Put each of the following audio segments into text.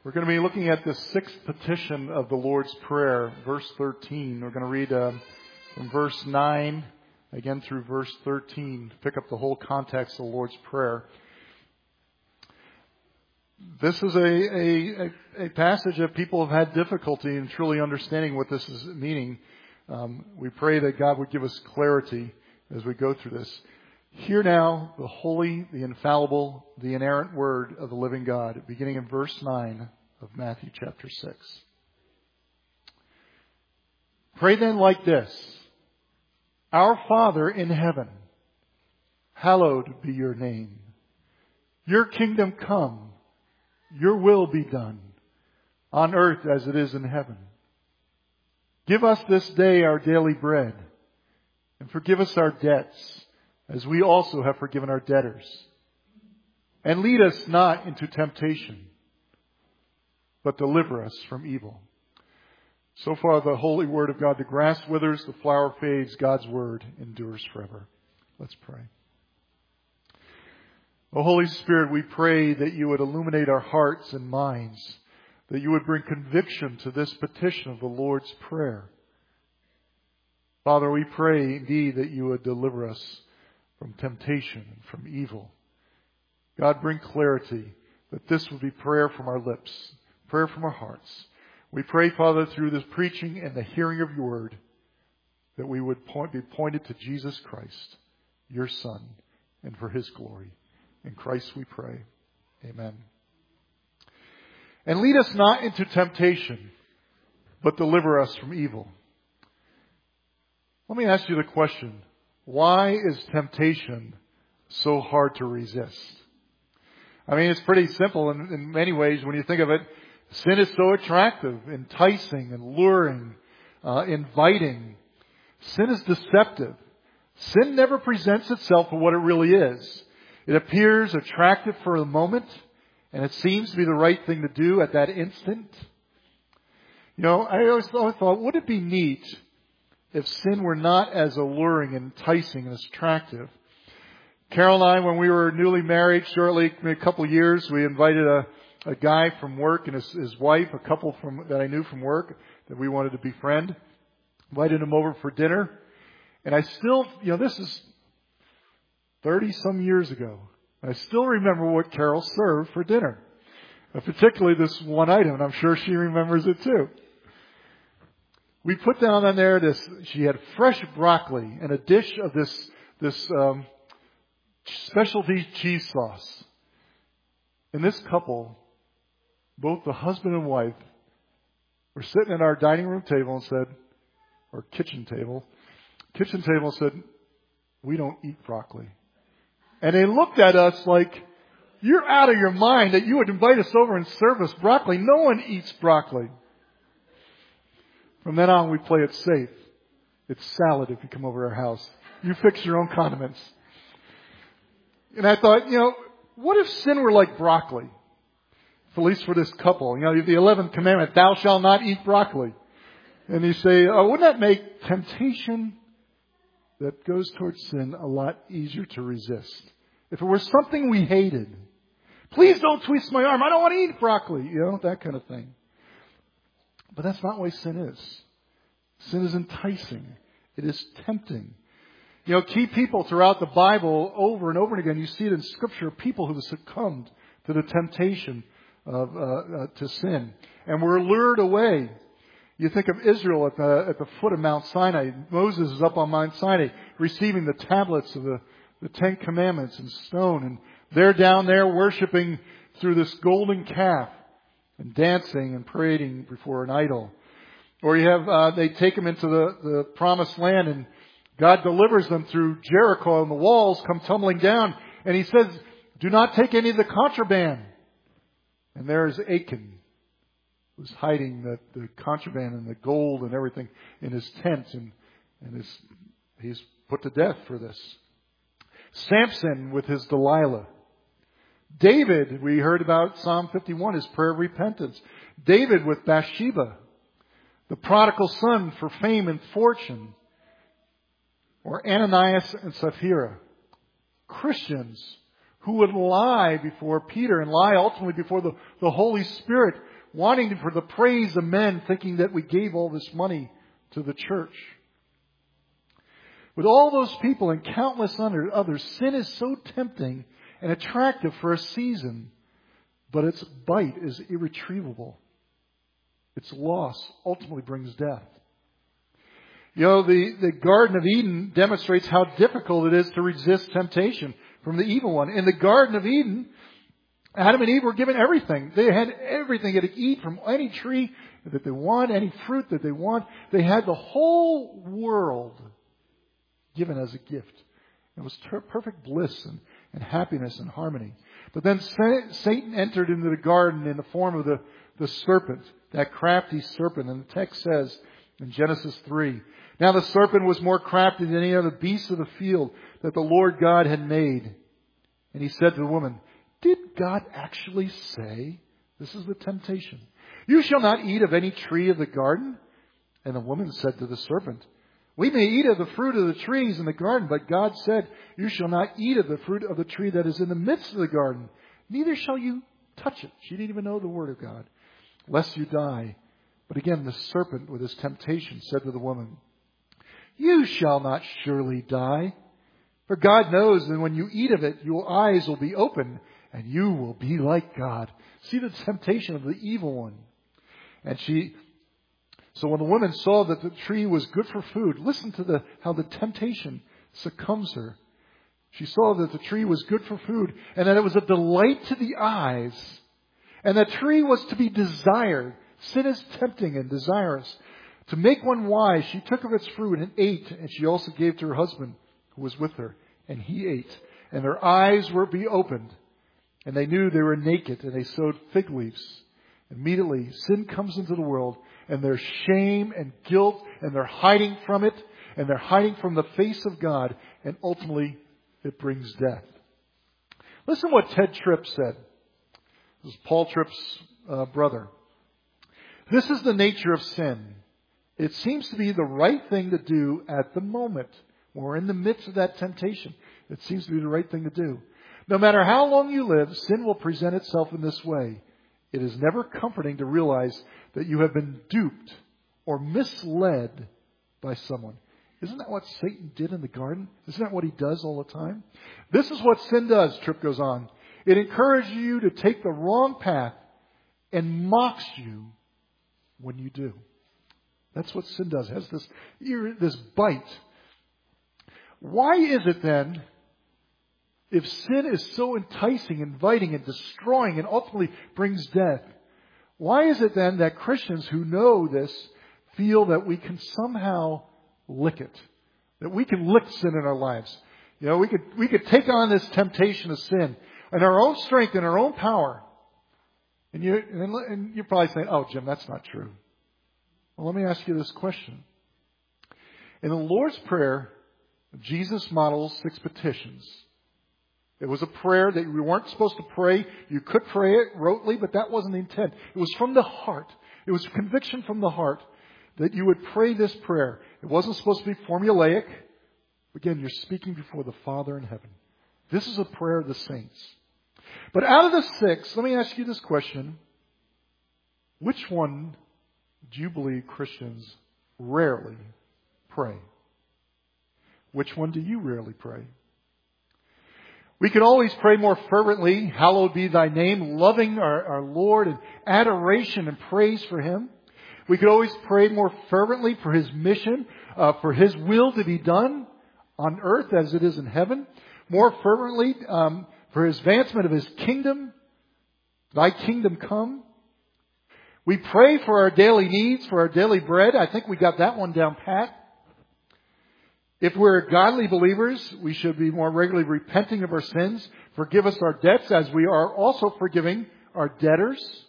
We're going to be looking at the sixth petition of the Lord's Prayer, verse 13. We're going to read from verse 9 again through verse 13 to pick up the whole context of the Lord's Prayer. This is a passage that people have had difficulty in truly understanding what this is meaning. We pray that God would give us clarity as we go through this. Hear now the holy, the infallible, the inerrant word of the living God, beginning in verse 9 of Matthew chapter 6. Pray then like this: Our Father in heaven, hallowed be your name. Your kingdom come, your will be done, on earth as it is in heaven. Give us this day our daily bread, and forgive us our debts, as we also have forgiven our debtors. And lead us not into temptation, but deliver us from evil. So far, the holy word of God. The grass withers, the flower fades, God's word endures forever. Let's pray. O Holy Spirit, we pray that you would illuminate our hearts and minds, that you would bring conviction to this petition of the Lord's Prayer. Father, we pray indeed that you would deliver us from temptation and from evil. God, bring clarity, that this would be prayer from our lips, prayer from our hearts. We pray, Father, through this preaching and the hearing of your word, that we would be pointed to Jesus Christ, your Son, and for his glory. In Christ we pray. Amen. And lead us not into temptation, but deliver us from evil. Let me ask you the question: why is temptation so hard to resist? I mean, it's pretty simple in many ways when you think of it. Sin is so attractive, enticing, and luring, inviting. Sin is deceptive. Sin never presents itself for what it really is. It appears attractive for a moment, and it seems to be the right thing to do at that instant. You know, I always thought, would it be neat if sin were not as alluring and enticing and as attractive? Carol and I, when we were newly married, shortly, a couple of years, we invited a guy from work and his wife, a couple that I knew from work that we wanted to befriend. Invited them over for dinner. And I still, this is 30-some years ago. I still remember what Carol served for dinner. Particularly this one item, and I'm sure she remembers it too. We put down on there she had fresh broccoli and a dish of this specialty cheese sauce. And this couple, both the husband and wife, were sitting at our dining room table and said, or kitchen table said, we don't eat broccoli. And they looked at us like, you're out of your mind that you would invite us over and serve us broccoli. No one eats broccoli. From then on, we play it safe. It's salad if you come over our house. You fix your own condiments. And I thought, what if sin were like broccoli? At least for this couple. The 11th commandment, thou shalt not eat broccoli. And you say, wouldn't that make temptation that goes towards sin a lot easier to resist? If it were something we hated. Please don't twist my arm. I don't want to eat broccoli. That kind of thing. But that's not the way sin is. Sin is enticing. It is tempting. Key people throughout the Bible, over and over again, you see it in Scripture, people who have succumbed to the temptation to sin and were lured away. You think of Israel at the foot of Mount Sinai. Moses is up on Mount Sinai receiving the tablets of the Ten Commandments in stone, and they're down there worshiping through this golden calf and dancing and parading before an idol. Or you have they take them into the promised land, and God delivers them through Jericho, and the walls come tumbling down. And he says, do not take any of the contraband. And there's Achan, who's hiding the contraband and the gold and everything in his tent. And he's put to death for this. Samson with his Delilah. David, we heard about Psalm 51, his prayer of repentance. David with Bathsheba. The prodigal son for fame and fortune. Or Ananias and Sapphira. Christians who would lie before Peter and lie ultimately before the Holy Spirit, wanting for the praise of men, thinking that we gave all this money to the church. With all those people and countless others, sin is so tempting and attractive for a season, but its bite is irretrievable. Its loss ultimately brings death. You know, the Garden of Eden demonstrates how difficult it is to resist temptation from the evil one. In the Garden of Eden, Adam and Eve were given everything. They had everything. They could eat from any tree that they want, any fruit that they want. They had the whole world given as a gift. It was perfect bliss and happiness and harmony. But then Satan entered into the garden in the form of the serpent, that crafty serpent. And the text says in Genesis 3, "Now the serpent was more crafty than any other beast of the field that the Lord God had made. And he said to the woman, 'Did God actually say,'" this is the temptation, "'you shall not eat of any tree of the garden?' And the woman said to the serpent, 'We may eat of the fruit of the trees in the garden, but God said, you shall not eat of the fruit of the tree that is in the midst of the garden. Neither shall you touch it.'" She didn't even know the word of God. "Lest you die." But again, the serpent with his temptation said to the woman, "You shall not surely die. For God knows that when you eat of it, your eyes will be opened and you will be like God." See the temptation of the evil one. So when the woman saw that the tree was good for food, listen to how the temptation succumbs her. She saw that the tree was good for food and that it was a delight to the eyes, and that tree was to be desired. Sin is tempting and desirous. To make one wise, she took of its fruit and ate, and she also gave to her husband who was with her, and he ate. And their eyes were be opened, and they knew they were naked, and they sewed fig leaves. Immediately, sin comes into the world, and there's shame and guilt, and they're hiding from it, and they're hiding from the face of God, and ultimately it brings death. Listen to what Ted Tripp said. This is Paul Tripp's brother. "This is the nature of sin. It seems to be the right thing to do at the moment. When we're in the midst of that temptation, it seems to be the right thing to do. No matter how long you live, sin will present itself in this way. It is never comforting to realize that you have been duped or misled by someone." Isn't that what Satan did in the garden? Isn't that what he does all the time? This is what sin does, Tripp goes on. It encourages you to take the wrong path and mocks you when you do. That's what sin does. It has this bite. Why is it then, if sin is so enticing, inviting, and destroying, and ultimately brings death, why is it then that Christians who know this feel that we can somehow lick it? That we can lick sin in our lives? You know, we could take on this temptation of sin in our own strength and our own power. And you're probably saying, "Oh, Jim, that's not true." Well, let me ask you this question. In the Lord's Prayer, Jesus models 6 petitions. It was a prayer that we weren't supposed to pray. You could pray it rotely, but that wasn't the intent. It was from the heart. It was conviction from the heart that you would pray this prayer. It wasn't supposed to be formulaic. Again, you're speaking before the Father in heaven. This is a prayer of the saints. But out of the 6, let me ask you this question. Which one do you believe Christians rarely pray? Which one do you rarely pray? We can always pray more fervently, "Hallowed be thy name," loving our Lord and adoration and praise for Him. We could always pray more fervently for His mission, for His will to be done on earth as it is in heaven. More fervently for His advancement of His kingdom. "Thy kingdom come." We pray for our daily needs, for our daily bread. I think we got that one down pat. If we're godly believers, we should be more regularly repenting of our sins. Forgive us our debts as we are also forgiving our debtors.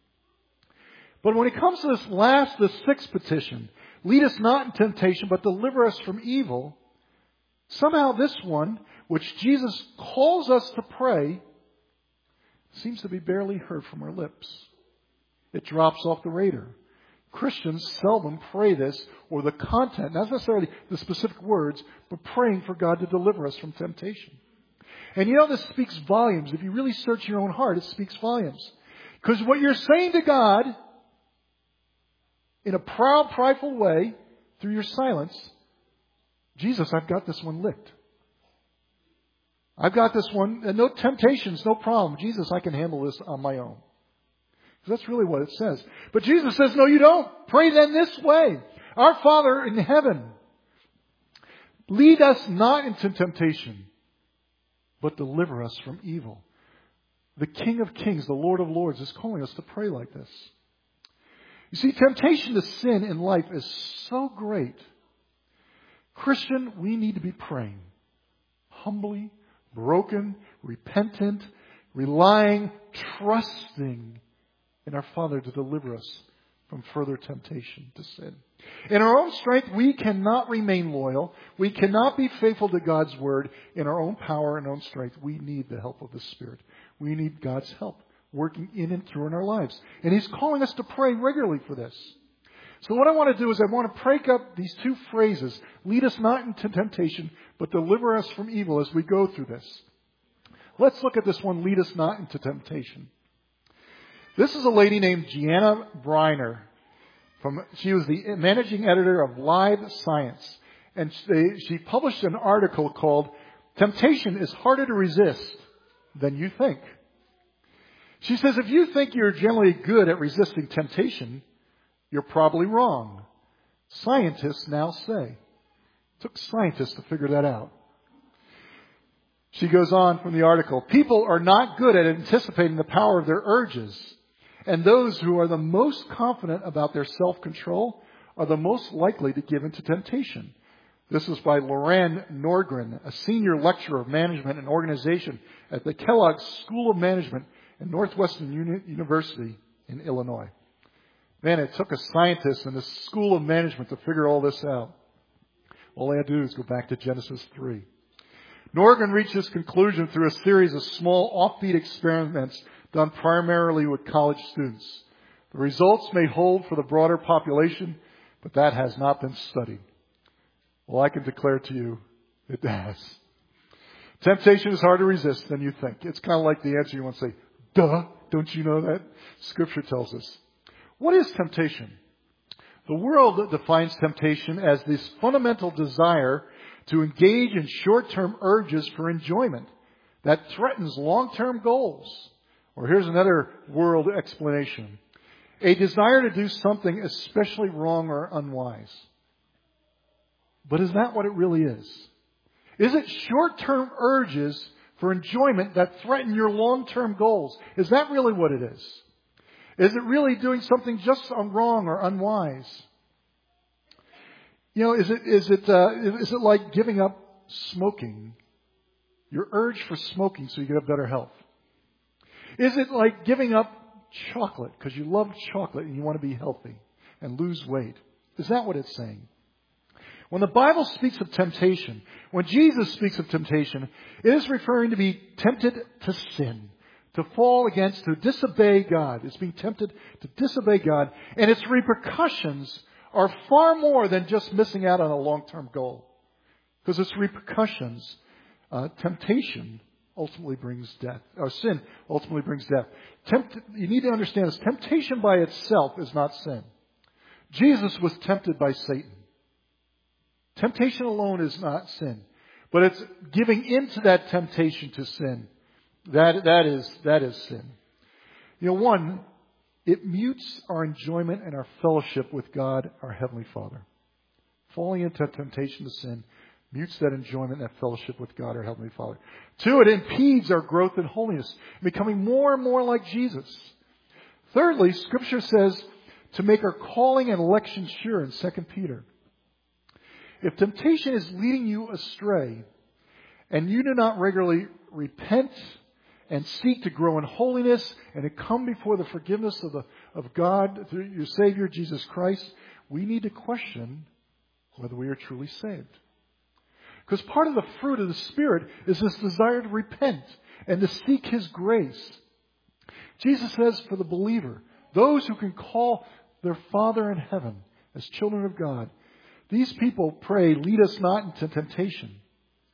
But when it comes to the 6th petition, "Lead us not in temptation, but deliver us from evil," somehow this one, which Jesus calls us to pray, seems to be barely heard from our lips. It drops off the radar. Christians seldom pray this or the content, not necessarily the specific words, but praying for God to deliver us from temptation. And you know, this speaks volumes. If you really search your own heart, it speaks volumes. Because what you're saying to God in a proud, prideful way through your silence, Jesus, I've got this one licked. I've got this one, and no temptations, no problem. Jesus, I can handle this on my own. That's really what it says. But Jesus says, no, you don't. Pray then this way. Our Father in heaven, lead us not into temptation, but deliver us from evil. The King of Kings, the Lord of Lords, is calling us to pray like this. You see, temptation to sin in life is so great. Christian, we need to be praying humbly, broken, repentant, relying, trusting in our Father to deliver us from further temptation to sin. In our own strength, we cannot remain loyal. We cannot be faithful to God's Word in our own power and own strength. We need the help of the Spirit. We need God's help working in and through in our lives. And He's calling us to pray regularly for this. So what I want to do is I want to break up these two phrases. Lead us not into temptation, but deliver us from evil as we go through this. Let's look at this one, lead us not into temptation. This is a lady named Gianna Briner. She was the managing editor of Live Science. And she published an article called Temptation is Harder to Resist Than You Think. She says, if you think you're generally good at resisting temptation, you're probably wrong. Scientists now say. It took scientists to figure that out. She goes on from the article. People are not good at anticipating the power of their urges. And those who are the most confident about their self-control are the most likely to give in to temptation. This is by Loren Norgren, a senior lecturer of management and organization at the Kellogg School of Management at Northwestern University in Illinois. Man, it took a scientist in the School of Management to figure all this out. All they had to do is go back to Genesis 3. Norgren reached this conclusion through a series of small offbeat experiments done primarily with college students. The results may hold for the broader population, but that has not been studied. Well, I can declare to you, it has. Temptation is harder to resist than you think. It's kind of like the answer you want to say, duh, don't you know that? Scripture tells us. What is temptation? The world defines temptation as this fundamental desire to engage in short-term urges for enjoyment that threatens long-term goals. Or here's another world explanation. A desire to do something especially wrong or unwise. But is that what it really is? Is it short-term urges for enjoyment that threaten your long-term goals? Is that really what it is? Is it really doing something just wrong or unwise? You know, is it like giving up smoking? Your urge for smoking so you get better health. Is it like giving up chocolate because you love chocolate and you want to be healthy and lose weight? Is that what it's saying? When the Bible speaks of temptation, when Jesus speaks of temptation, it is referring to be tempted to sin, to fall against, to disobey God. It's being tempted to disobey God, and its repercussions are far more than just missing out on a long-term goal. Because its repercussions, temptation ultimately brings death, or sin ultimately brings death. You need to understand this. Temptation by itself is not sin. Jesus was tempted by Satan. Temptation alone is not sin. But it's giving into that temptation to sin. That is sin. You know, one, it mutes our enjoyment and our fellowship with God, our Heavenly Father. Falling into temptation to sin mutes that enjoyment and that fellowship with God, our Heavenly Father. Two, it impedes our growth in holiness, becoming more and more like Jesus. Thirdly, Scripture says to make our calling and election sure in 2 Peter. If temptation is leading you astray, and you do not regularly repent and seek to grow in holiness and to come before the forgiveness of God through your Savior, Jesus Christ, we need to question whether we are truly saved. Because part of the fruit of the Spirit is this desire to repent and to seek His grace. Jesus says for the believer, those who can call their Father in heaven as children of God, these people pray, lead us not into temptation.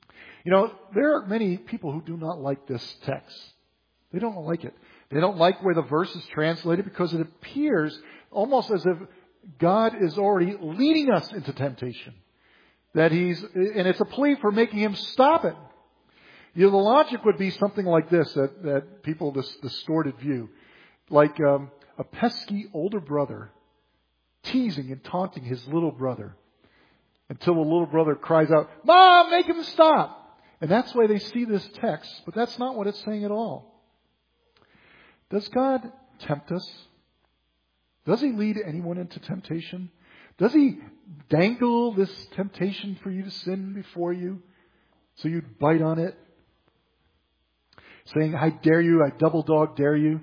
There are many people who do not like this text. They don't like it. They don't like where the verse is translated because it appears almost as if God is already leading us into temptation. And it's a plea for making Him stop it. The logic would be something like this, that people, this distorted view. Like a pesky older brother teasing and taunting his little brother until the little brother cries out, "Mom, make him stop!" And that's why they see this text, but that's not what it's saying at all. Does God tempt us? Does He lead anyone into temptation? Does He dangle this temptation for you to sin before you so you'd bite on it? Saying, "I dare you, I double dog dare you."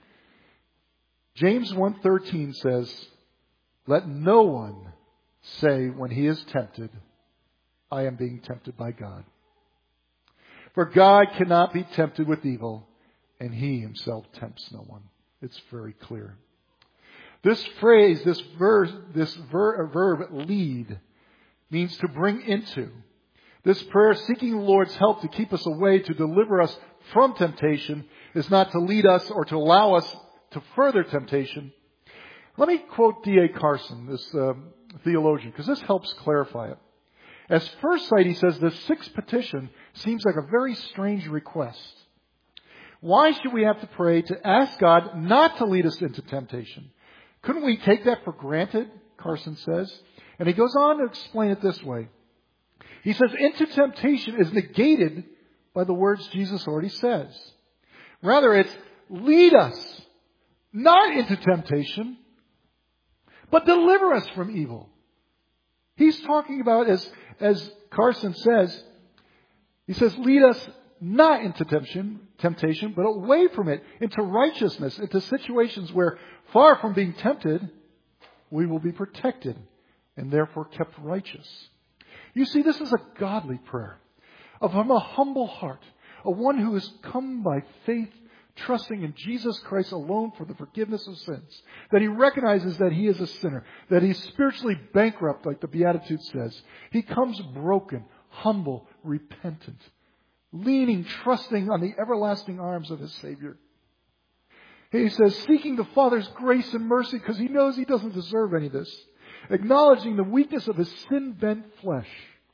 James 1:13 says, "Let no one say when he is tempted, I am being tempted by God. For God cannot be tempted with evil, and He Himself tempts no one." It's very clear. This phrase, this verb lead, means to bring into. This prayer seeking the Lord's help to keep us away, to deliver us from temptation, is not to lead us or to allow us to further temptation. Let me quote D.A. Carson, this theologian, because this helps clarify it. At first sight, he says, the sixth petition seems like a very strange request. Why should we have to pray to ask God not to lead us into temptation? Couldn't we take that for granted? Carson says. And he goes on to explain it this way. He says, into temptation is negated by the words Jesus already says. Rather, it's lead us not into temptation, but deliver us from evil. He's talking about, as Carson says, he says, lead us not into temptation, but away from it, into righteousness, into situations where, far from being tempted, we will be protected and therefore kept righteous. You see, this is a godly prayer from a humble heart, a one who has come by faith, trusting in Jesus Christ alone for the forgiveness of sins, that he recognizes that he is a sinner, that he's spiritually bankrupt, like the Beatitude says. He comes broken, humble, repentant, leaning, trusting on the everlasting arms of his Savior. He says, seeking the Father's grace and mercy because he knows he doesn't deserve any of this, acknowledging the weakness of his sin-bent flesh.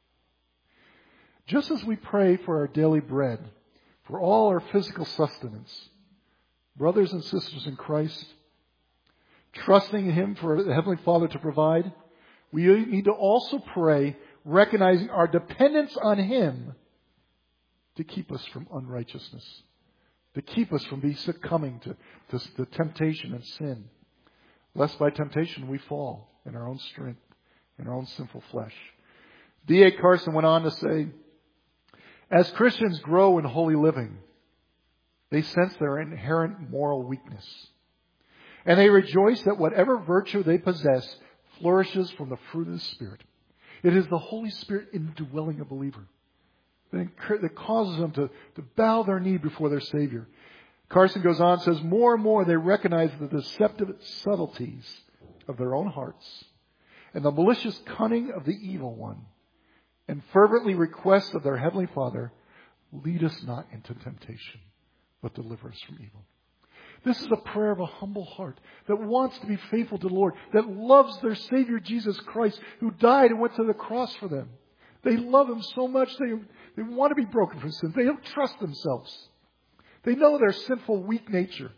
Just as we pray for our daily bread, for all our physical sustenance, brothers and sisters in Christ, trusting in Him for the Heavenly Father to provide, we need to also pray, recognizing our dependence on Him to keep us from unrighteousness, to keep us from succumbing to temptation and sin, lest by temptation we fall in our own strength, in our own sinful flesh. D.A. Carson went on to say, as Christians grow in holy living, they sense their inherent moral weakness. And they rejoice that whatever virtue they possess flourishes from the fruit of the Spirit. It is the Holy Spirit indwelling a believer that causes them to bow their knee before their Savior. Carson goes on and says, more and more they recognize the deceptive subtleties of their own hearts and the malicious cunning of the evil one, and fervently request of their Heavenly Father, lead us not into temptation, but deliver us from evil. This is a prayer of a humble heart that wants to be faithful to the Lord, that loves their Savior Jesus Christ, who died and went to the cross for them. They love Him so much, they want to be broken from sin. They don't trust themselves. They know their sinful, weak nature.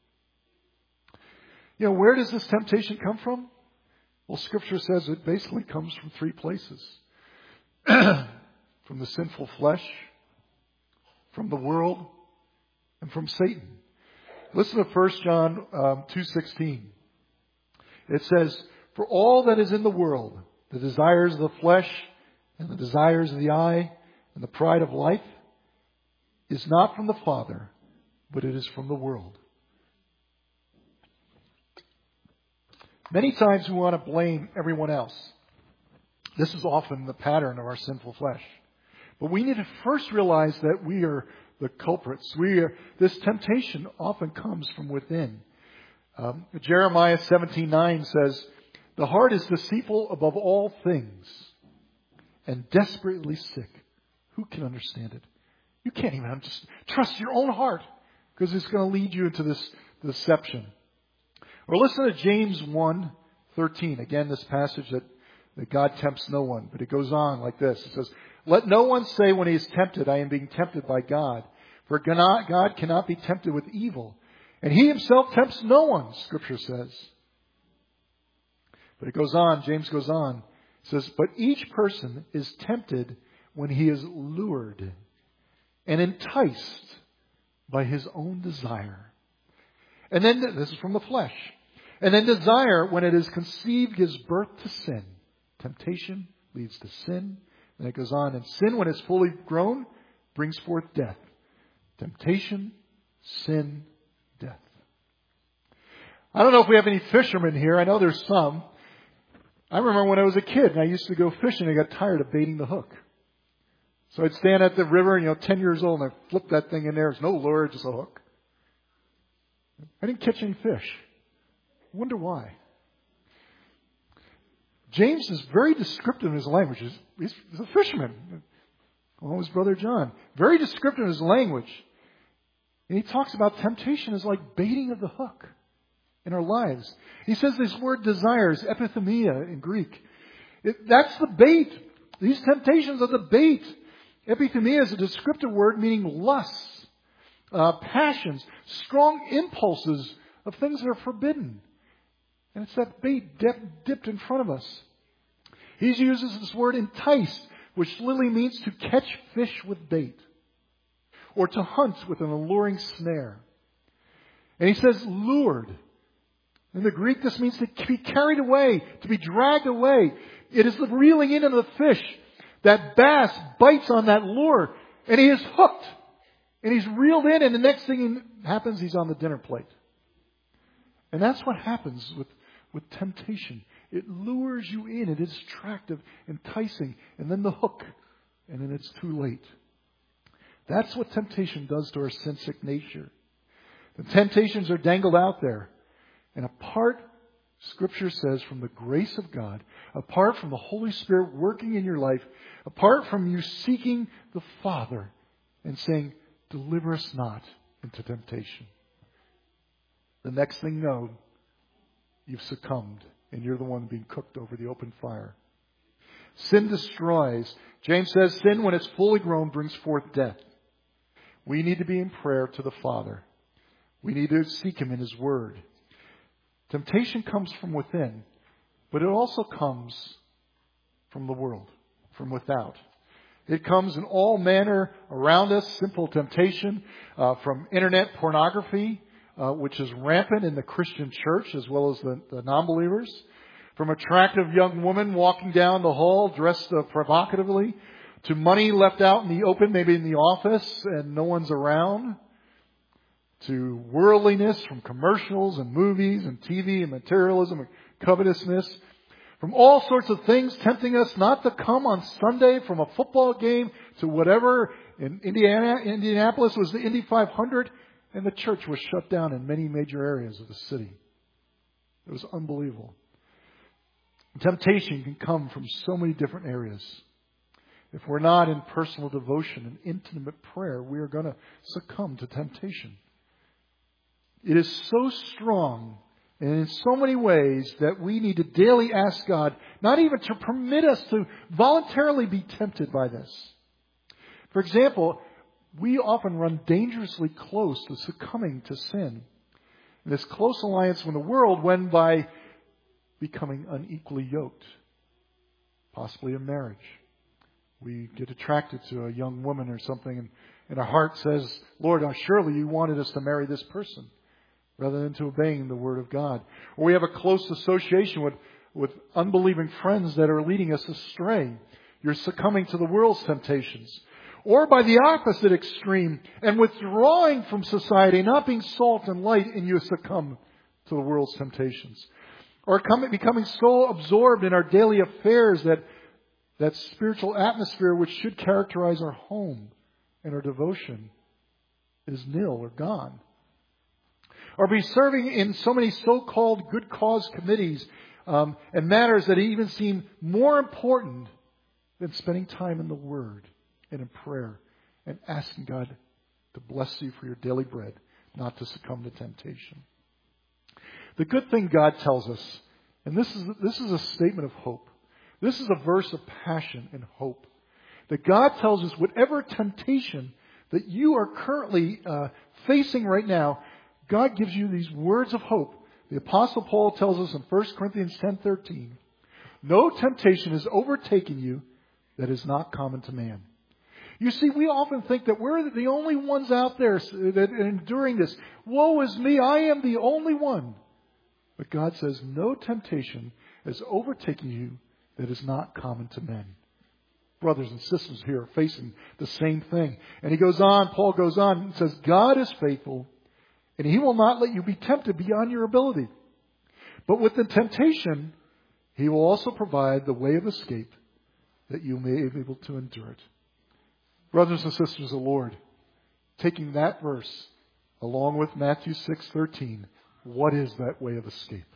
Where does this temptation come from? Well, Scripture says it basically comes from three places. From the sinful flesh, from the world, and from Satan. Listen to 1 John 2:16. It says, for all that is in the world, the desires of the flesh and the desires of the eye and the pride of life, is not from the Father, but it is from the world. Many times we want to blame everyone else. This is often the pattern of our sinful flesh. But we need to first realize that we are the culprits. This temptation often comes from within. Jeremiah 17:9 says, the heart is deceitful above all things and desperately sick. Who can understand it? You can't even just trust your own heart because it's going to lead you into this deception. Or listen to James 1:13. Again, this passage that God tempts no one. But it goes on like this. It says, "Let no one say when he is tempted, I am being tempted by God. For God cannot be tempted with evil. And he himself tempts no one," Scripture says. But it goes on, James goes on. It says, "But each person is tempted when he is lured and enticed by his own desire. And then, this is from the flesh. And then desire, when it is conceived, gives birth to sin. Temptation leads to sin." And it goes on, "And sin, when it's fully grown, brings forth death." Temptation, sin, death. I don't know if we have any fishermen here. I know there's some. I remember when I was a kid and I used to go fishing, I got tired of baiting the hook. So I'd stand at the river, 10 years old, and I'd flip that thing in there. There's no lure, just a hook. I didn't catch any fish. I wonder why. James is very descriptive in his language. He's a fisherman. Along with his brother John. Very descriptive in his language. And he talks about temptation as like baiting of the hook in our lives. He says this word desires, epithemia in Greek. That's the bait. These temptations are the bait. Epithemia is a descriptive word meaning lusts, passions, strong impulses of things that are forbidden. And it's that bait dipped in front of us. He uses this word enticed, which literally means to catch fish with bait, or to hunt with an alluring snare. And he says lured. In the Greek, this means to be carried away, to be dragged away. It is the reeling in of the fish. That bass bites on that lure, and he is hooked. And he's reeled in, and the next thing happens, he's on the dinner plate. And that's what happens with temptation. It lures you in. It is attractive, enticing, and then the hook. And then it's too late. That's what temptation does to our sin-sick nature. The temptations are dangled out there. And apart, Scripture says, from the grace of God, apart from the Holy Spirit working in your life, apart from you seeking the Father and saying, "Deliver us not into temptation," the next thing you know, you've succumbed and you're the one being cooked over the open fire. Sin destroys. James says sin, when it's fully grown, brings forth death. We need to be in prayer to the Father. We need to seek Him in His Word. Temptation comes from within, but it also comes from the world, from without. It comes in all manner around us, simple temptation, from internet pornography, which is rampant in the Christian church as well as the non-believers. From attractive young women walking down the hall dressed provocatively, to money left out in the open, maybe in the office and no one's around, to worldliness from commercials and movies and TV and materialism and covetousness. From all sorts of things tempting us not to come on Sunday, from a football game to whatever. In Indianapolis was the Indy 500. And the church was shut down in many major areas of the city. It was unbelievable. Temptation can come from so many different areas. If we're not in personal devotion and intimate prayer, we are going to succumb to temptation. It is so strong and in so many ways that we need to daily ask God not even to permit us to voluntarily be tempted by this. For example, we often run dangerously close to succumbing to sin. And this close alliance with the world when by becoming unequally yoked, possibly in marriage. We get attracted to a young woman or something and our heart says, "Lord, surely you wanted us to marry this person," rather than to obeying the Word of God. Or we have a close association with unbelieving friends that are leading us astray. You're succumbing to the world's temptations. Or by the opposite extreme and withdrawing from society, not being salt and light, and you succumb to the world's temptations. Or becoming so absorbed in our daily affairs that spiritual atmosphere which should characterize our home and our devotion is nil or gone. Or be serving in so many so-called good cause committees and matters that even seem more important than spending time in the Word and in prayer and asking God to bless you for your daily bread, not to succumb to temptation. The good thing God tells us, and this is a statement of hope. This is a verse of passion and hope. That God tells us whatever temptation that you are currently facing right now, God gives you these words of hope. The Apostle Paul tells us in 1 Corinthians 10:13, no temptation has overtaken you that is not common to man. You see, we often think that we're the only ones out there that are enduring this. Woe is me, I am the only one. But God says, no temptation has overtaken you that is not common to men. Brothers and sisters here are facing the same thing. And he goes on, Paul goes on and says, God is faithful, and He will not let you be tempted beyond your ability. But with the temptation, He will also provide the way of escape that you may be able to endure it. Brothers and sisters of the Lord, taking that verse along with Matthew 6:13, what is that way of escape?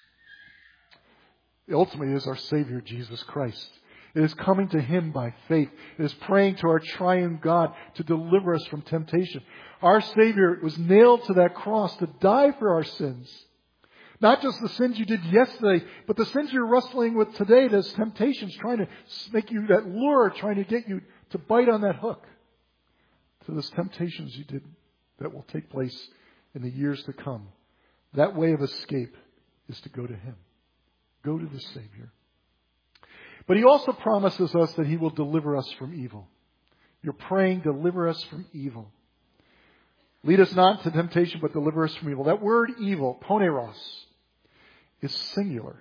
It ultimately is our Savior, Jesus Christ. It is coming to Him by faith. It is praying to our triune God to deliver us from temptation. Our Savior was nailed to that cross to die for our sins. Not just the sins you did yesterday, but the sins you're wrestling with today. Those temptations trying to make you that lure, trying to get you to bite on that hook. To those temptations you did that will take place in the years to come. That way of escape is to go to Him. Go to the Savior. But He also promises us that He will deliver us from evil. You're praying, deliver us from evil. Lead us not into temptation, but deliver us from evil. That word evil, poneros, is singular.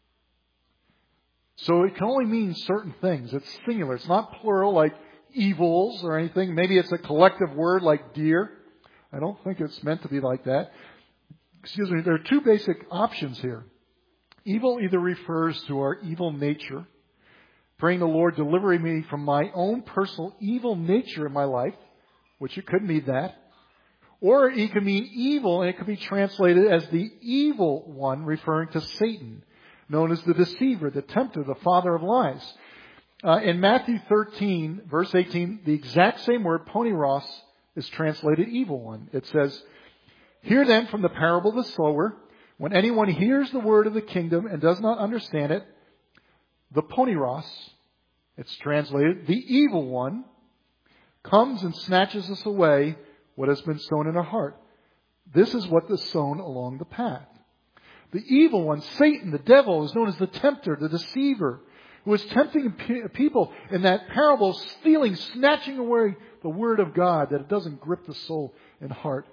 So it can only mean certain things. It's singular. It's not plural like evils or anything. Maybe it's a collective word like deer. I don't think it's meant to be like that. Excuse me. There are two basic options here. Evil either refers to our evil nature, praying the Lord, deliver me from my own personal evil nature in my life, which it could mean that. Or it can mean evil, and it can be translated as the evil one, referring to Satan, known as the deceiver, the tempter, the father of lies. In Matthew 13, verse 18, the exact same word, poneros, is translated evil one. It says, hear then from the parable of the sower, when anyone hears the word of the kingdom and does not understand it, the poneros, it's translated, the evil one, comes and snatches us away what has been sown in our heart. This is what is sown along the path. The evil one, Satan, the devil, is known as the tempter, the deceiver, who is tempting people in that parable, stealing, snatching away the word of God, that it doesn't grip the soul and heart.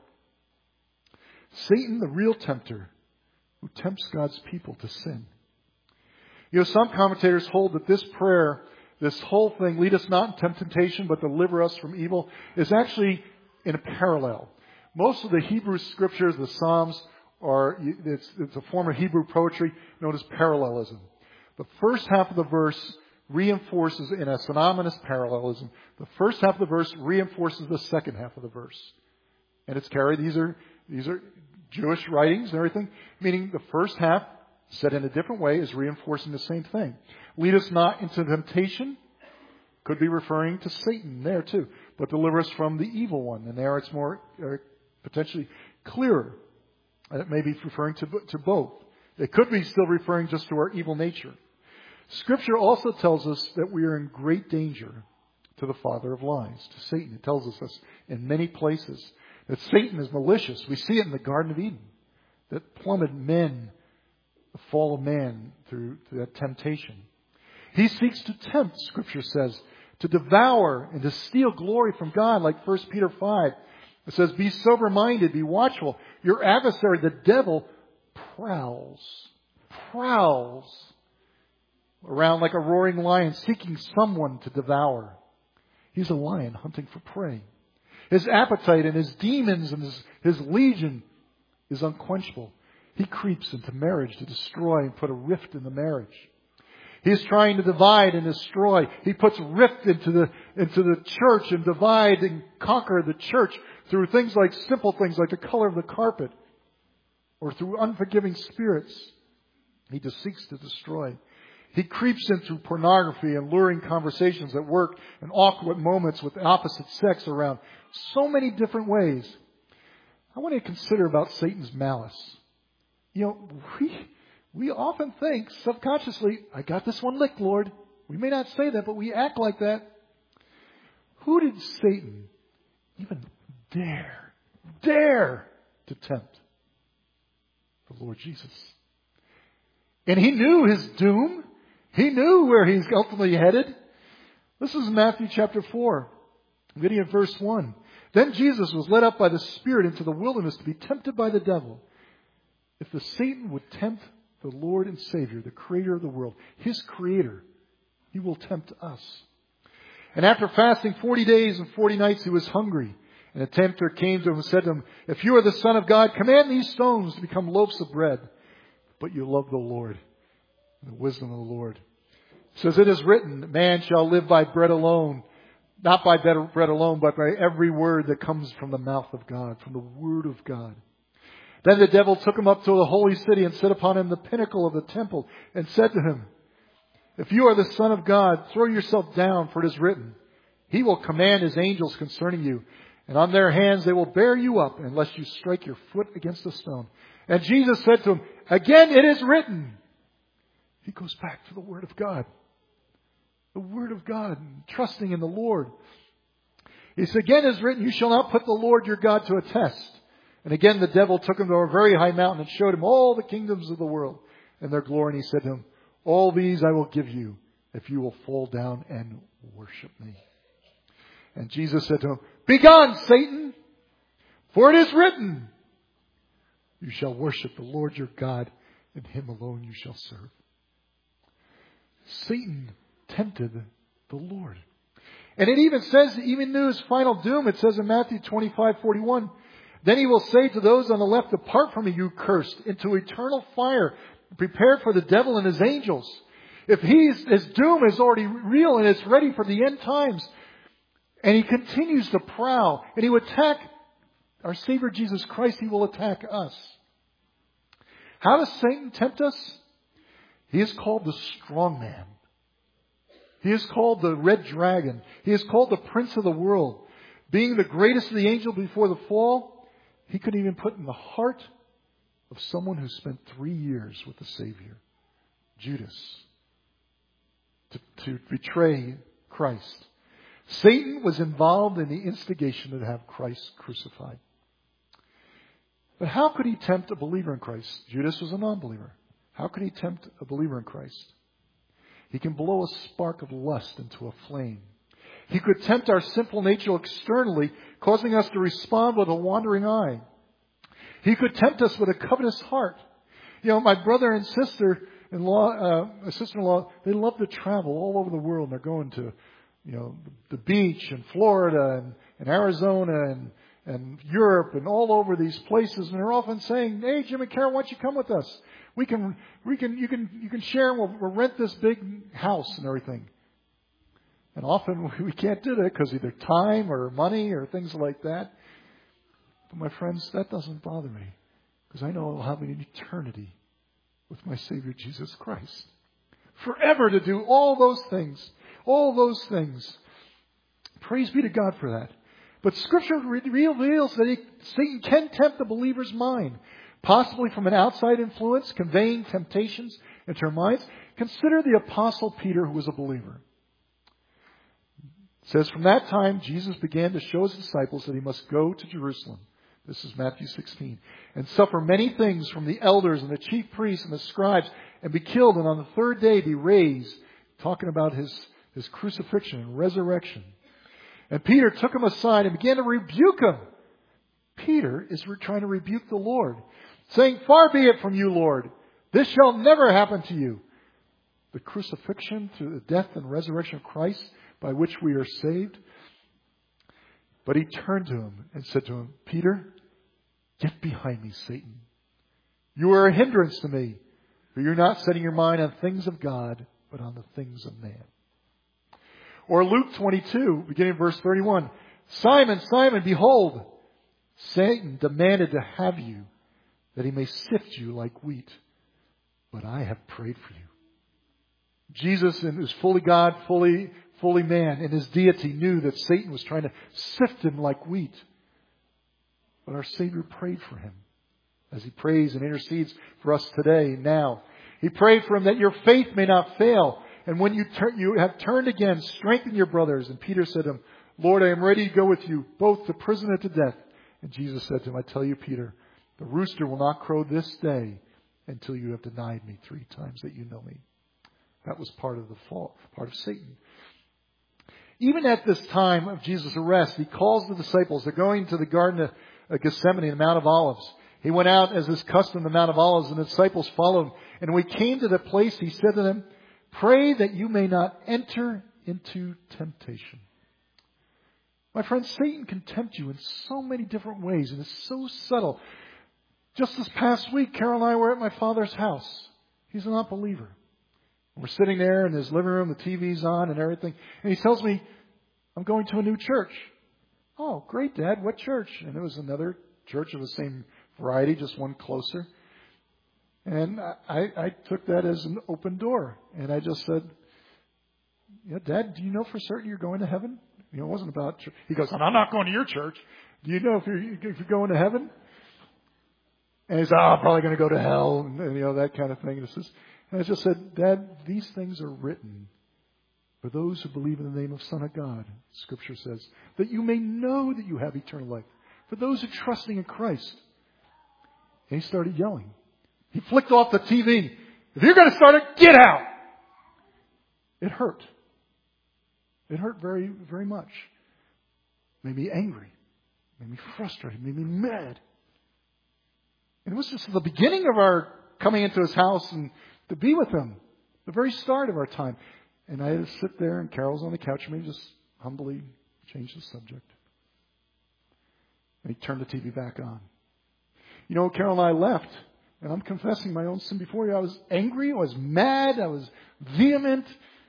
Satan, the real tempter, who tempts God's people to sin. You know, some commentators hold that this prayer, this whole thing, lead us not into temptation, but deliver us from evil, is actually in a parallel. Most of the Hebrew scriptures, the Psalms, it's a form of Hebrew poetry known as parallelism. The first half of the verse reinforces in a synonymous parallelism. The first half of the verse reinforces the second half of the verse. And it's carried, these are Jewish writings and everything, meaning the first half, said in a different way, is reinforcing the same thing. Lead us not into temptation, could be referring to Satan there too, but deliver us from the evil one. And there it's more potentially clearer. It may be referring to both. It could be still referring just to our evil nature. Scripture also tells us that we are in great danger to the father of lies, to Satan. It tells us this in many places, that Satan is malicious. We see it in the Garden of Eden, that plummeted men, the fall of man through that temptation. He seeks to tempt, Scripture says, to devour and to steal glory from God, like 1 Peter 5. It says, be sober-minded, be watchful. Your adversary, the devil, prowls around like a roaring lion, seeking someone to devour. He's a lion hunting for prey. His appetite and his demons and his legion is unquenchable. He creeps into marriage to destroy and put a rift in the marriage. He is trying to divide and destroy. He puts rift into the church and divide and conquer the church through things like simple things like the color of the carpet or through unforgiving spirits. He just seeks to destroy. He creeps in through pornography and luring conversations at work and awkward moments with the opposite sex around. So many different ways. I want to consider about Satan's malice. We often think subconsciously, I got this one licked, Lord. We may not say that, but we act like that. Who did Satan even dare to tempt? The Lord Jesus. And he knew his doom. He knew where he's ultimately headed. This is Matthew chapter 4, beginning at verse 1. Then Jesus was led up by the Spirit into the wilderness to be tempted by the devil. If the Satan would tempt the Lord and Savior, the Creator of the world, His Creator, He will tempt us. And after fasting 40 days and 40 nights, He was hungry. And the tempter came to Him and said to Him, if you are the Son of God, command these stones to become loaves of bread. But you love the Lord, and the wisdom of the Lord. It says, it is written, man shall live by bread alone. Not by bread alone, but by every word that comes from the mouth of God, from the Word of God. Then the devil took him up to the holy city and set upon him the pinnacle of the temple and said to him, if you are the Son of God, throw yourself down, for it is written, He will command His angels concerning you, and on their hands they will bear you up, unless you strike your foot against a stone. And Jesus said to him, again it is written. He goes back to the Word of God. The Word of God, trusting in the Lord. He said, again it is written, you shall not put the Lord your God to a test. And again the devil took him to a very high mountain and showed him all the kingdoms of the world and their glory. And he said to him, all these I will give you if you will fall down and worship me. And Jesus said to him, begone, Satan, for it is written, you shall worship the Lord your God, and Him alone you shall serve. Satan tempted the Lord. And it even says, even knew his final doom. It says in Matthew 25:41, then He will say to those on the left, depart from me, you cursed, into eternal fire, prepared for the devil and his angels. If his doom is already real and it's ready for the end times, and he continues to prowl, and he will attack our Savior Jesus Christ, he will attack us. How does Satan tempt us? He is called the strong man. He is called the red dragon. He is called the prince of the world. Being the greatest of the angels before the fall, he could even put in the heart of someone who spent 3 years with the Savior, Judas, to betray Christ. Satan was involved in the instigation to have Christ crucified. But how could he tempt a believer in Christ? Judas was a non-believer. How could he tempt a believer in Christ? He can blow a spark of lust into a flame. He could tempt our sinful nature externally, causing us to respond with a wandering eye. He could tempt us with a covetous heart. My brother and sister-in-law, they love to travel all over the world. They're going to, the beach in Florida and Arizona and Europe and all over these places. And they're often saying, hey, Jim and Carol, why don't you come with us? You can share and we'll rent this big house and everything. And often we can't do that because either time or money or things like that. But my friends, that doesn't bother me because I know I'll have an eternity with my Savior Jesus Christ. Forever to do all those things. All those things. Praise be to God for that. But Scripture reveals that Satan can tempt the believer's mind, possibly from an outside influence, conveying temptations into our minds. Consider the Apostle Peter, who was a believer. It says, from that time, Jesus began to show His disciples that He must go to Jerusalem. This is Matthew 16. And suffer many things from the elders and the chief priests and the scribes, and be killed, and on the third day be raised. Talking about His crucifixion and resurrection. And Peter took him aside and began to rebuke him. Peter is trying to rebuke the Lord, saying, far be it from you, Lord. This shall never happen to you. The crucifixion through the death and resurrection of Christ, by which we are saved. But he turned to him and said to him, Peter, get behind me, Satan. You are a hindrance to me, for you're not setting your mind on things of God, but on the things of man. Or Luke 22, beginning verse 31. Simon, Simon, behold, Satan demanded to have you, that he may sift you like wheat. But I have prayed for you. Jesus, in his fully God, fully man, in his deity, knew that Satan was trying to sift him like wheat. But our Savior prayed for him, as he prays and intercedes for us today, now. He prayed for him that your faith may not fail. And when you have turned again, strengthen your brothers. And Peter said to him, Lord, I am ready to go with you, both to prison and to death. And Jesus said to him, I tell you, Peter, the rooster will not crow this day until you have denied me 3 times that you know me. That was part of the fall, part of Satan. Even at this time of Jesus' arrest, he calls the disciples. They're going to the Garden of Gethsemane, the Mount of Olives. He went out as his custom, the Mount of Olives, and the disciples followed him. And when he came to the place, he said to them, pray that you may not enter into temptation. My friends, Satan can tempt you in so many different ways, and it's so subtle. Just this past week, Carol and I were at my father's house. He's an unbeliever. We're sitting there in his living room, the TV's on and everything. And he tells me, I'm going to a new church. Oh, great, Dad. What church? And it was another church of the same variety, just one closer. And I took that as an open door. And I just said, yeah, Dad, do you know for certain you're going to heaven? You know, it wasn't about church. He goes, I'm not going to your church. Do you know if you're going to heaven? And he said, I'm probably going to go to hell, and that kind of thing. And I just said, Dad, these things are written for those who believe in the name of Son of God, Scripture says, that you may know that you have eternal life. For those who are trusting in Christ. And he started yelling. He flicked off the TV. If you're going to start it, get out! It hurt. It hurt very, very much. Made me angry. Made me frustrated. Made me mad. And it was just the beginning of our coming into his house and to be with him. The very start of our time. And I had to sit there, and Carol's on the couch, and we just humbly changed the subject. And he turned the TV back on. You know, Carol and I left, and I'm confessing my own sin before you. I was angry, I was mad, I was vehement.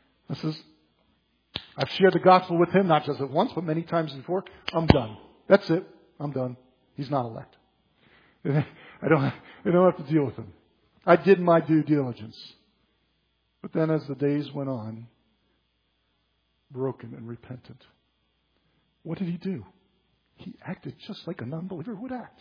I've shared the gospel with him, not just at once, but many times before. I'm done. That's it. I'm done. He's not elect. I don't have to deal with him. I did my due diligence. But then as the days went on, broken and repentant, what did he do? He acted just like a non-believer would act,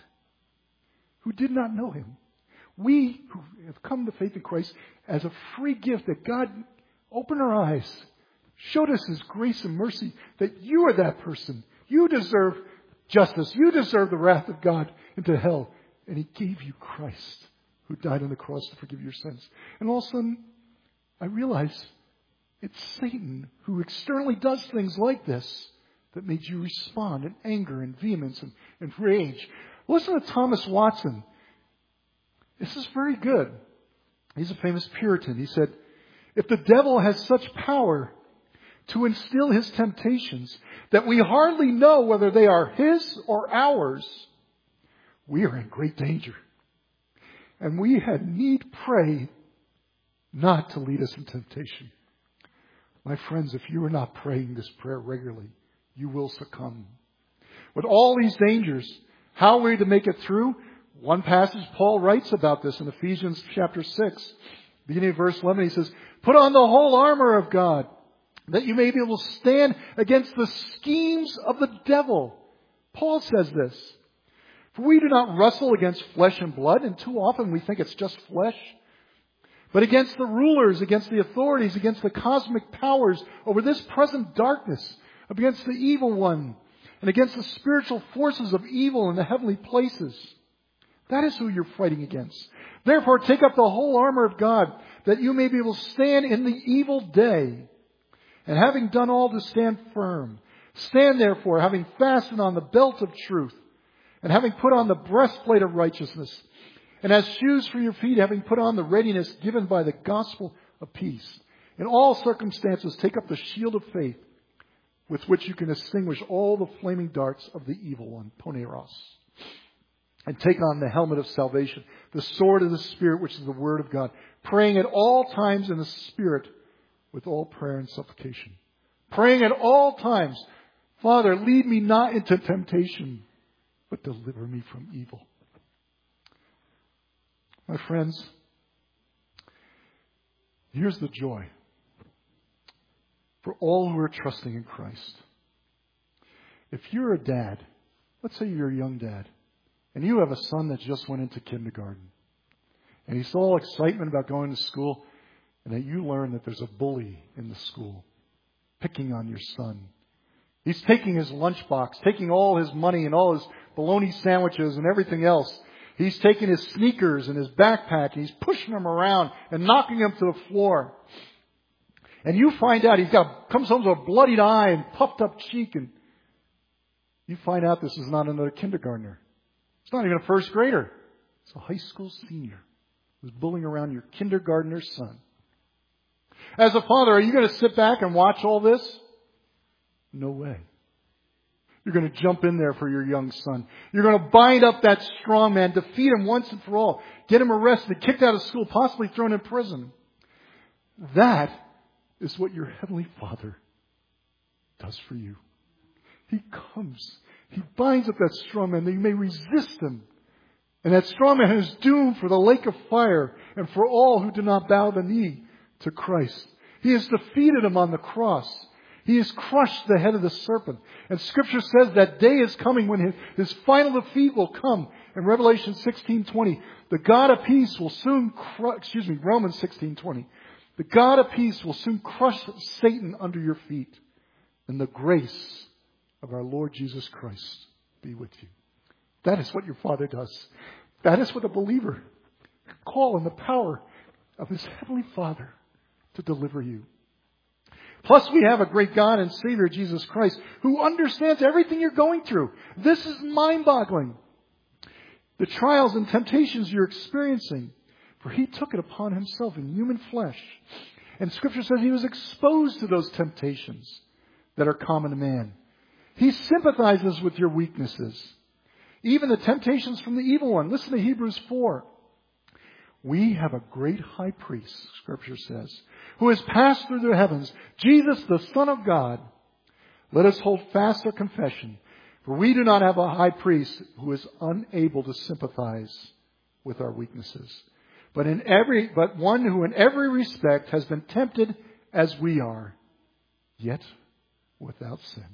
who did not know him. We who have come to faith in Christ as a free gift that God opened our eyes, showed us His grace and mercy, that you are that person. You deserve justice. You deserve the wrath of God into hell. And He gave you Christ, who died on the cross to forgive your sins. And all of a sudden, I realize it's Satan who externally does things like this that made you respond in anger and vehemence and rage. Listen to Thomas Watson. This is very good. He's a famous Puritan. He said, if the devil has such power to instill his temptations that we hardly know whether they are his or ours, we are in great danger. And we had need pray not to lead us in temptation. My friends, if you are not praying this prayer regularly, you will succumb. With all these dangers, how are we to make it through? One passage Paul writes about this in Ephesians chapter 6. Beginning of verse 11, he says, put on the whole armor of God, that you may be able to stand against the schemes of the devil. Paul says this. For we do not wrestle against flesh and blood, and too often we think it's just flesh, but against the rulers, against the authorities, against the cosmic powers over this present darkness, against the evil one, and against the spiritual forces of evil in the heavenly places. That is who you're fighting against. Therefore, take up the whole armor of God, that you may be able to stand in the evil day. And having done all to stand firm, stand therefore, having fastened on the belt of truth, and having put on the breastplate of righteousness, and as shoes for your feet, having put on the readiness given by the gospel of peace. In all circumstances, take up the shield of faith, with which you can extinguish all the flaming darts of the evil one, poneros. And take on the helmet of salvation, the sword of the Spirit, which is the word of God, praying at all times in the Spirit with all prayer and supplication. Praying at all times, Father, lead me not into temptation, but deliver me from evil. My friends, here's the joy. for all who are trusting in Christ. If you're a dad, let's say you're a young dad, and you have a son that just went into kindergarten, and he's all excitement about going to school, and that you learn that there's a bully in the school picking on your son. He's taking his lunchbox, taking all his money and all his bologna sandwiches and everything else. He's taking his sneakers and his backpack, and he's pushing them around and knocking them to the floor. And you find out comes home with a bloodied eye and puffed up cheek, and you find out this is not another kindergartner. It's not even a first grader. It's a high school senior who's bullying around your kindergartner's son. As a father, are you going to sit back and watch all this? No way. You're going to jump in there for your young son. You're going to bind up that strong man, defeat him once and for all, get him arrested, kicked out of school, possibly thrown in prison. That is what your Heavenly Father does for you. He comes. He binds up that strong man that you may resist him. And that strong man is doomed for the lake of fire and for all who do not bow the knee to Christ. He has defeated him on the cross. He has crushed the head of the serpent. And Scripture says that day is coming when his final defeat will come. In Revelation 16:20, the God of peace will soon Romans 16:20. The God of peace will soon crush Satan under your feet. And the grace of our Lord Jesus Christ be with you. That is what your Father does. That is what a believer can call on the power of his Heavenly Father to deliver you. Plus, we have a great God and Savior, Jesus Christ, who understands everything you're going through. This is mind-boggling. The trials and temptations you're experiencing, for He took it upon Himself in human flesh. And Scripture says He was exposed to those temptations that are common to man. He sympathizes with your weaknesses, even the temptations from the evil one. Listen to Hebrews 4. We have a great high priest, Scripture says, who has passed through the heavens, Jesus, the Son of God. Let us hold fast our confession, for we do not have a high priest who is unable to sympathize with our weaknesses, but one who in every respect has been tempted as we are, yet without sin.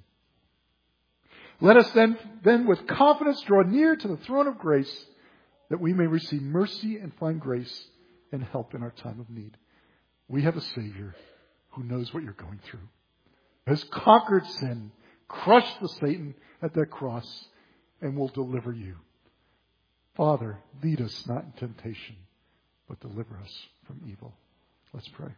Let us then with confidence draw near to the throne of grace, that we may receive mercy and find grace and help in our time of need. We have a Savior who knows what you're going through, has conquered sin, crushed the Satan at that cross, and will deliver you. Father, lead us not in temptation, but deliver us from evil. Let's pray.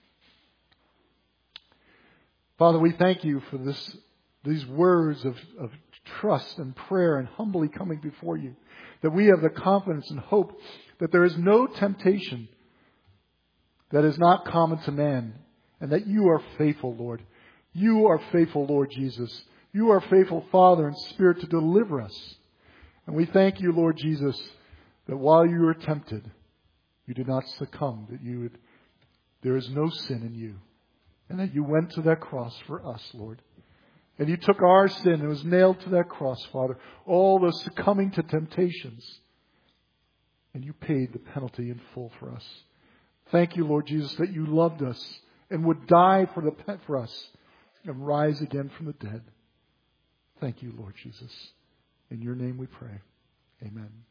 Father, we thank you for these words of trust and prayer and humbly coming before you, that we have the confidence and hope that there is no temptation that is not common to man, and that you are faithful, Lord. You are faithful, Lord Jesus. You are faithful, Father and Spirit, to deliver us. And we thank you, Lord Jesus, that while you were tempted, you did not succumb, that there is no sin in you, and that you went to that cross for us, Lord. And you took our sin and was nailed to that cross, Father. All the succumbing to temptations. And you paid the penalty in full for us. Thank you, Lord Jesus, that you loved us and would die for us and rise again from the dead. Thank you, Lord Jesus. In your name we pray. Amen.